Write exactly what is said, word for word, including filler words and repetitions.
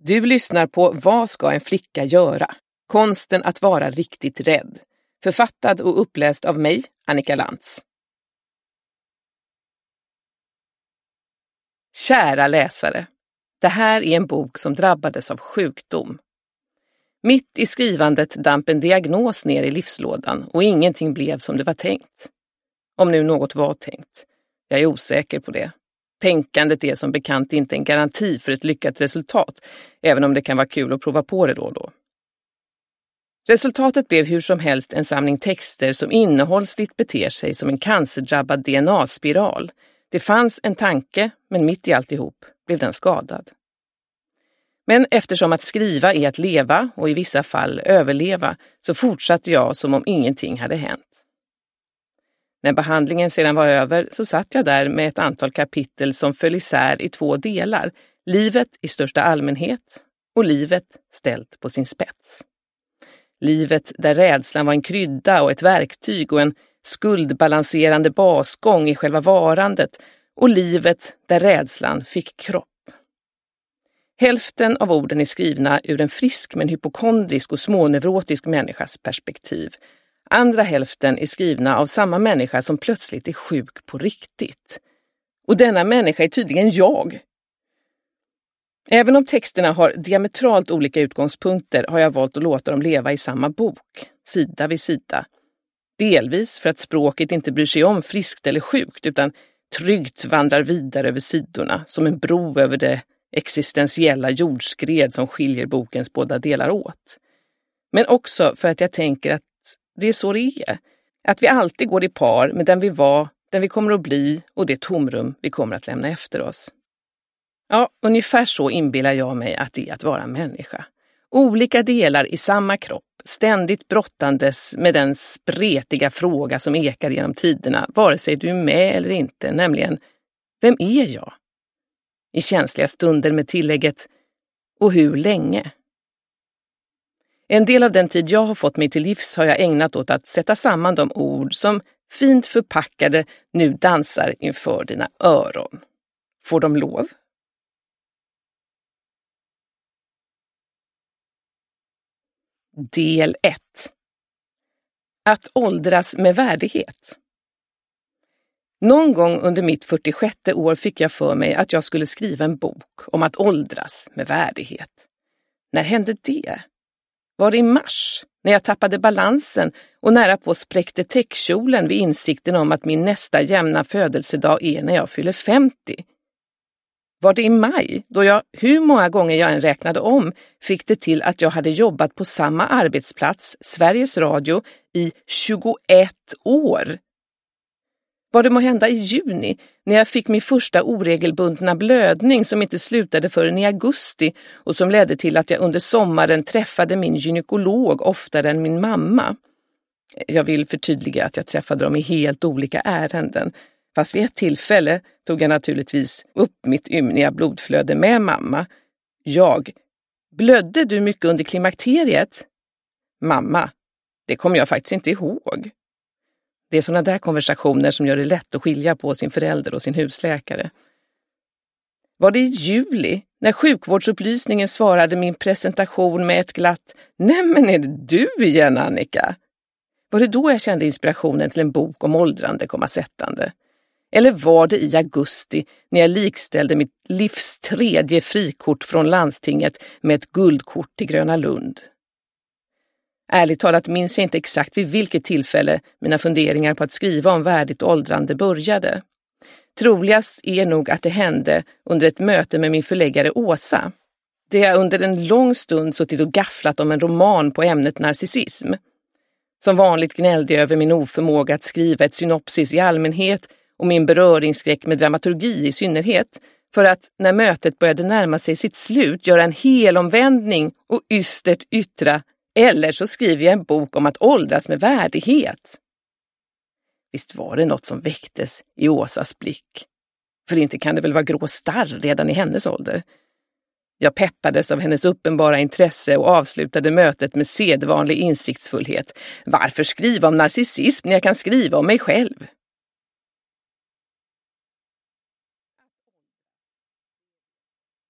Du lyssnar på Vad ska en flicka göra? Konsten att vara riktigt rädd. Författad och uppläst av mig, Annika Lantz. Kära läsare, det här är en bok som drabbades av sjukdom. Mitt i skrivandet damp en diagnos ner i livslådan och ingenting blev som det var tänkt. Om nu något var tänkt. Jag är osäker på det. Tänkandet är som bekant inte en garanti för ett lyckat resultat, även om det kan vara kul att prova på det då och då. Resultatet blev hur som helst en samling texter som innehållsligt beter sig som en cancerdrabbad D N A-spiral. Det fanns en tanke, men mitt i alltihop blev den skadad. Men eftersom att skriva är att leva och i vissa fall överleva, så fortsatte jag som om ingenting hade hänt. När behandlingen sedan var över så satt jag där med ett antal kapitel som föll isär i två delar. Livet i största allmänhet och livet ställt på sin spets. Livet där rädslan var en krydda och ett verktyg och en skuldbalanserande basgång i själva varandet, och livet där rädslan fick kropp. Hälften av orden är skrivna ur en frisk men hypokondrisk och smånevrotisk människas perspektiv. Andra hälften är skrivna av samma människa som plötsligt är sjuk på riktigt. Och denna människa är tydligen jag. Även om texterna har diametralt olika utgångspunkter har jag valt att låta dem leva i samma bok, sida vid sida. Delvis för att språket inte bryr sig om friskt eller sjukt utan tryggt vandrar vidare över sidorna som en bro över det existentiella jordskred som skiljer bokens båda delar åt. Men också för att jag tänker att det är så det är. Att vi alltid går i par med den vi var, den vi kommer att bli och det tomrum vi kommer att lämna efter oss. Ja, ungefär så inbillar jag mig att det är att vara människa. Olika delar i samma kropp, ständigt brottandes med den spretiga fråga som ekar genom tiderna, vare sig du är med eller inte, nämligen, vem är jag? I känsliga stunder med tillägget, och hur länge? En del av den tid jag har fått mig till livs har jag ägnat åt att sätta samman de ord som fint förpackade nu dansar inför dina öron. Får de lov? Del ett. Att åldras med värdighet. Någon gång under mitt fyrtiosjätte år fick jag för mig att jag skulle skriva en bok om att åldras med värdighet. När hände det? Var det i mars, när jag tappade balansen och nära på spräckte täckkjolen vid insikten om att min nästa jämna födelsedag är när jag fyller femtio? Var det i maj, då jag, hur många gånger jag än räknade om, fick det till att jag hade jobbat på samma arbetsplats, Sveriges Radio, i tjugoett år? Var det må hända i juni, när jag fick min första oregelbundna blödning som inte slutade förrän i augusti och som ledde till att jag under sommaren träffade min gynekolog oftare än min mamma? Jag vill förtydliga att jag träffade dem i helt olika ärenden. Fast vid ett tillfälle tog jag naturligtvis upp mitt ymniga blodflöde med mamma. Jag. Blödde du mycket under klimakteriet? Mamma. Det kommer jag faktiskt inte ihåg. Det är sådana där konversationer som gör det lätt att skilja på sin förälder och sin husläkare. Var det i juli, när sjukvårdsupplysningen svarade min presentation med ett glatt "Nej, men är det du igen, Annika?" Var det då jag kände inspirationen till en bok om åldrande komma sättande? Eller var det i augusti när jag likställde mitt livs tredje frikort från landstinget med ett guldkort till Gröna Lund? Ärligt talat minns jag inte exakt vid vilket tillfälle mina funderingar på att skriva om värdigt åldrande började. Troligast är nog att det hände under ett möte med min förläggare Åsa. Det jag under en lång stund suttit och gafflat om en roman på ämnet narcissism. Som vanligt gnällde jag över min oförmåga att skriva ett synopsis i allmänhet och min beröringsskräck med dramaturgi i synnerhet, för att när mötet började närma sig sitt slut göra en helomvändning och ystert yttra: eller så skriver jag en bok om att åldras med värdighet. Visst var det något som väcktes i Åsas blick. För inte kan det väl vara grå starr redan i hennes ålder. Jag peppades av hennes uppenbara intresse och avslutade mötet med sedvanlig insiktsfullhet. Varför skriva om narcissism när jag kan skriva om mig själv?